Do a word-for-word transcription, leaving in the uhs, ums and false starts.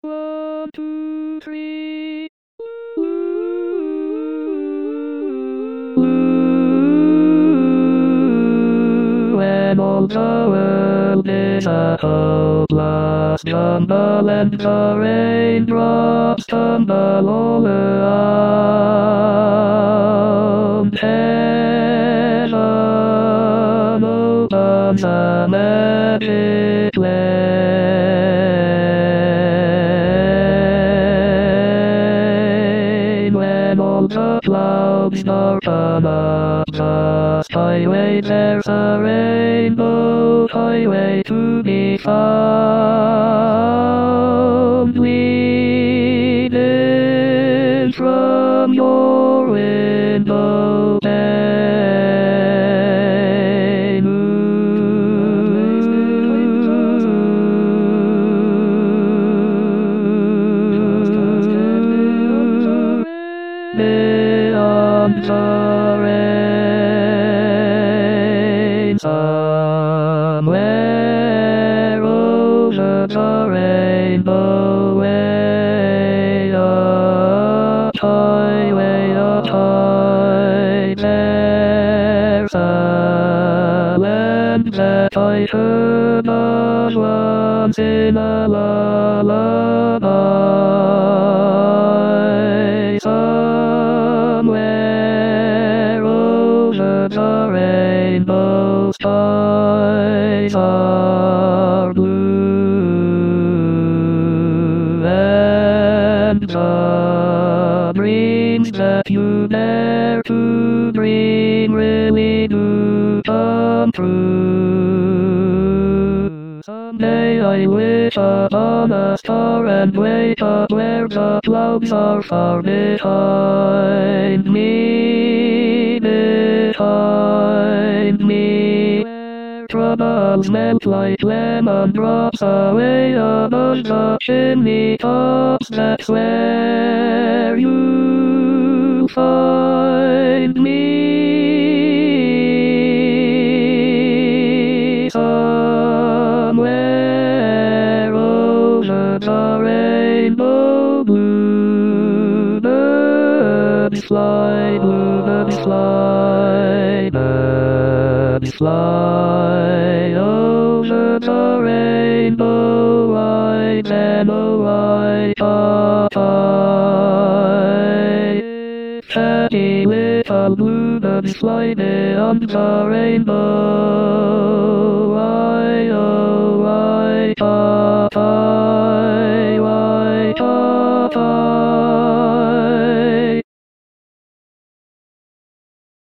One, two, three. When all the world is a hopeless jumble and the raindrops tumble all around, heaven opens a magic lane. When all the clouds darken up the highway, there's a rainbow highway to be found. Lead it from your window pane. Beyond the rain, somewhere over the rainbow, way up high, way up high, there's a land that I heard of once in a lullaby. Somewhere over the rainbow, skies are blue, and the dreams that you dare to dream really do come true. Someday I wish upon a star and wake up where the clouds are far behind me, behind me. Where troubles melt like lemon drops away above the chimney tops, that's where you'll find me. Somewhere over the rainbow, bluebirds fly, bluebirds fly, birds fly over the rainbow, white and white pie. Happy little bluebirds fly beyond the rainbow, why oh why pie, why